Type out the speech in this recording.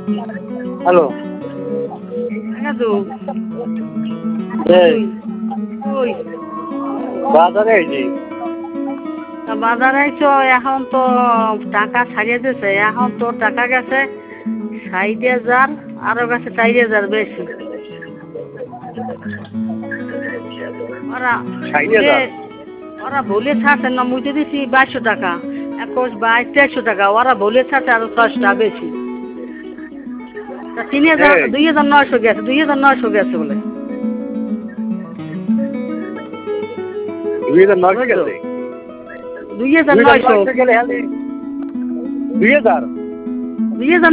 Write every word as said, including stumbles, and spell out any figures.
hello দাদু এই ওই বাজারে আইছি তা বাজারে আইছো এখন তো টাকা ছাড়িয়ে দিছে এখন তো টাকা গেছে ষাট হাজার আরো গেছে চার হাজার বেশি ওরা ষাট ভুলে হাজার ওরা ভুলে ছাড়ছে না মুইতে দিছি বাইশশো টাকা একুশ বাইশ তেইশশো টাকা ওরা ভুলে ছাড়ছে আরো ছয়শটা বেশি তা তিন হাজার এই দুই হাজার নয়শো গেছে দুই হাজার নয়শো গেছে বলে দুই হাজার নয়শো গেছে দুই হাজার দুই হাজার নয়শো নয়শো গেলে হ্যাঁ দুই হাজার দুই হাজার